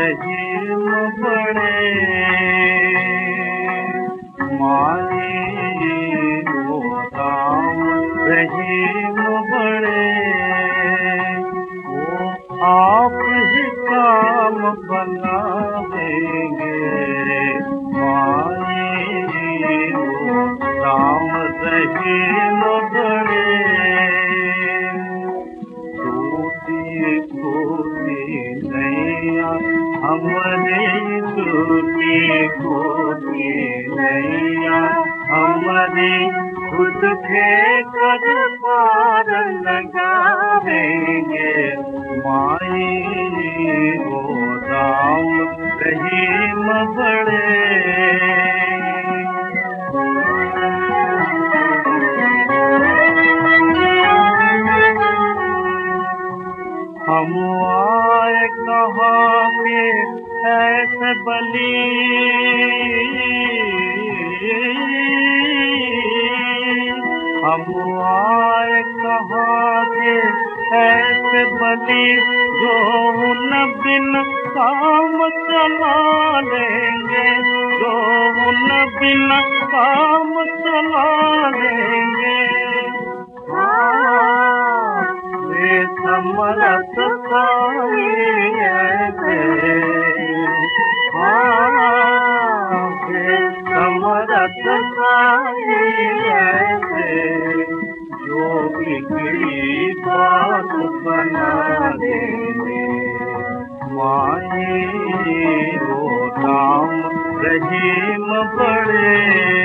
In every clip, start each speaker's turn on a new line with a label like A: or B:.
A: रहीम बड़े माई वो राम रहीम बड़े वो आप ही काम बनावेंगे माई वो राम रहीम बड़े हमारे टूटी फूटी नैया हमारे खुद के कर पार लगावेंगे माई वो राम रहीम बड़े हम आए कहाँ के ऐसे बली हम आए कहाँ के ऐसे बली जो न बिन काम चला लेंगे जो न बिन काम चला लेंगे समरथ साई ऐसे समरथ साई ऐसे जो बिगड़ी बात बना देंगे माई वो राम रहीम बड़े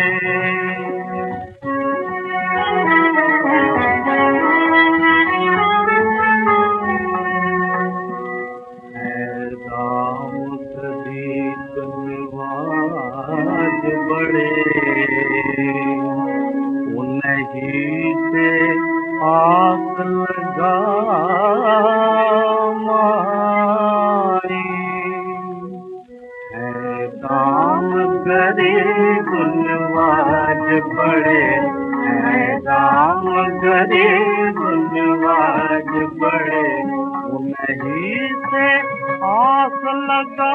A: बड़े उन्हीं से आग लगा माई है काम गरीब नवाज बड़े है काम गरीब नवाज बड़े उन्हीं से आस लगा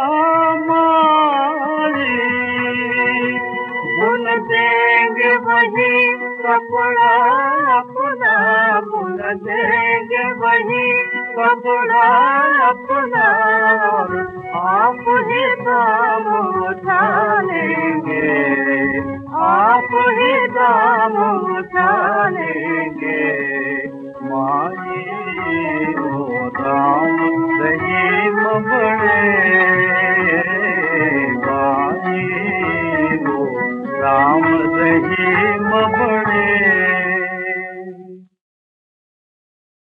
A: बुन देंगे वही कपड़ा अपना बुन देंगे वही कपड़ा अपना और आप ही दाम उठा लेंगे आप ही दाम उठा लेंगे माई वो राम रहीम बड़े माई राम रहीम